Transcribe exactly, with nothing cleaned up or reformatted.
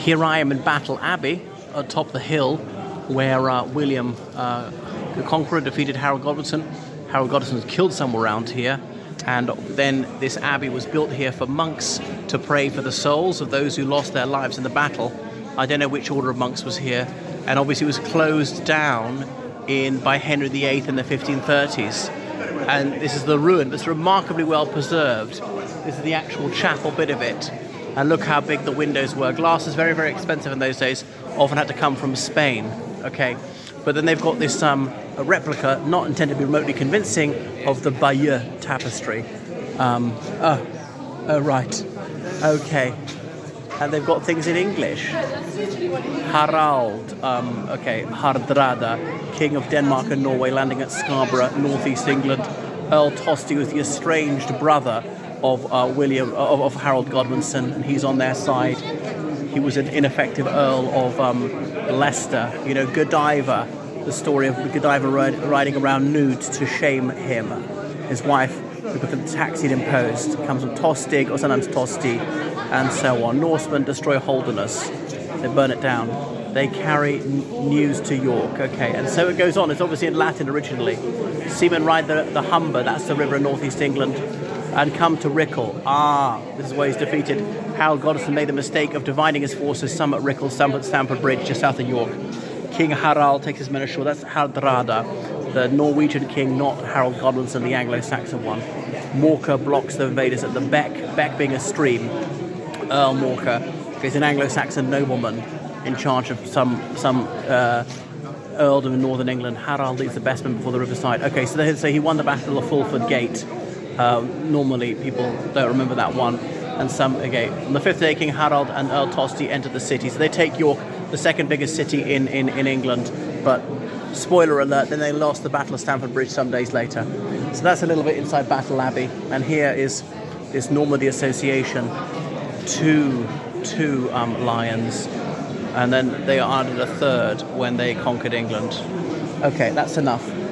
Here I am in Battle Abbey, atop the hill, where uh, William uh, the Conqueror defeated Harold Godwinson. Harold Godwinson was killed somewhere around here, and then this abbey was built here for monks to pray for the souls of those who lost their lives in the battle. I don't know which order of monks was here, and obviously it was closed down in by Henry the Eighth in the fifteen thirties. And this is the ruin, but it's remarkably well preserved. This is the actual chapel bit of it. And look how big the windows were. Glass is very, very expensive in those days. Often had to come from Spain. Okay, but then they've got this um, a replica, not intended to be remotely convincing, of the Bayeux tapestry. Um, oh, oh, right. Okay. And they've got things in English. Harald, um, okay, Hardrada, King of Denmark and Norway, landing at Scarborough, northeast England. Earl Tosti was the estranged brother of uh, William of, of Harold Godwinson, and he's on their side. He was an ineffective Earl of um, Leicester. You know, Godiva, the story of Godiva ride, riding around nude to shame him. His wife, because of the tax he'd imposed, comes from Tostig, or sometimes Tosti, and so on. Norsemen destroy Holderness. They burn it down. They carry n- news to York. Okay, and so it goes on. It's obviously in Latin originally. Seamen ride the, the Humber, that's the river in northeast England, and come to Rickle. Ah, this is where he's defeated. Harold Godwinson made the mistake of dividing his forces, some at Rickle, some at Stamford Bridge, just south of York. King Harald takes his men ashore. That's Hardrada, the Norwegian king, not Harold Godwinson, the Anglo-Saxon one. Morka blocks the invaders at the Beck, Beck being a stream. Earl Morka is an Anglo-Saxon nobleman in charge of some some uh, earldom in northern England. Harald leads the best men before the riverside. Okay, so, they, so he won the Battle of Fulford Gate. Uh, normally, people don't remember that one. And some, okay, on the fifth day, King Harald and Earl Tosti entered the city. So they take York, the second biggest city in, in, in England. But, spoiler alert, then they lost the Battle of Stamford Bridge some days later. So that's a little bit inside Battle Abbey. And here is this Normandy Association. Two, two um, lions. And then they added a third when they conquered England. Okay, that's enough.